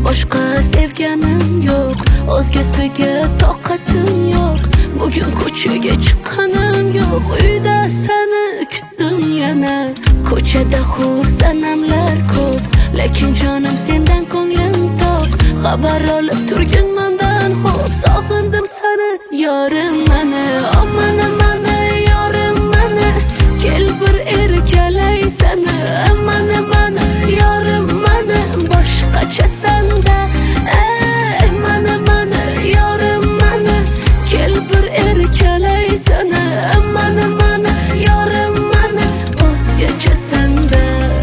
boshqa sevganim yo'q, o'zgasiga toqatim yo'q. Bugun ko'chaga chiqqanim yo'q, uyda seni kutdim yana. Ko'chada hur sanamlar ko'p, lekin jonim sendan ko'nglim to'q. Xabar olib turgin mendan xo'p, sog'indim seni yorim mana. Mana mana yorim mana, kel bir erkalay seni. Mana mana yorim mana, boshqacha sanda. Mana mana yorim mana, kel bir erkalay seni. Mana mana yorim mana, o'zgacha sanda.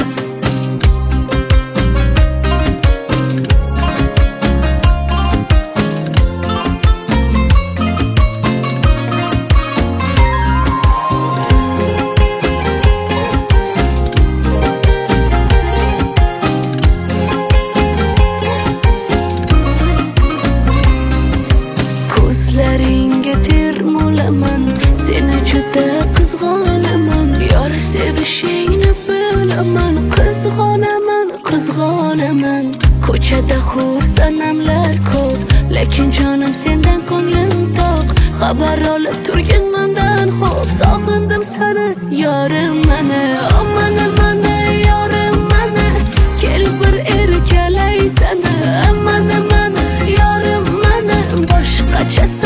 Ko'zlaringga termulaman, seni juda qizg'onaman. Yor sevishingni bilaman, qizg'onaman, qizg'onaman. Ko'chada hur sanamlar ko'p, lekin jonim sendan ko'nglim to'q. Xabar olib turgin mendan xo'p, sog'indim seni yorim mana. Mana mana yorim mana, kel bir erkalay seni. Mana mana yorim mana, boshqacha